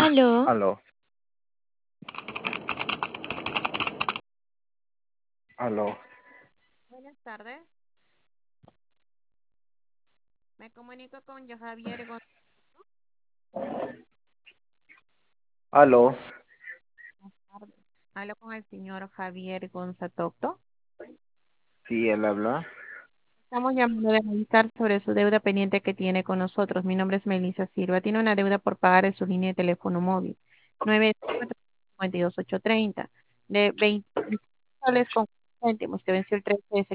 Aló, Aló, aló, Buenas tardes, me comunico con Javier González. aló. Hablo con el señor Javier Gonzatocto. Sí, él habla. Estamos llamando de revisar sobre su deuda pendiente que tiene con nosotros. Mi nombre es Melissa Silva. Tiene una deuda por pagar en su línea de teléfono móvil 954-52830 de 20 soles con céntimos que venció el 13 de septiembre.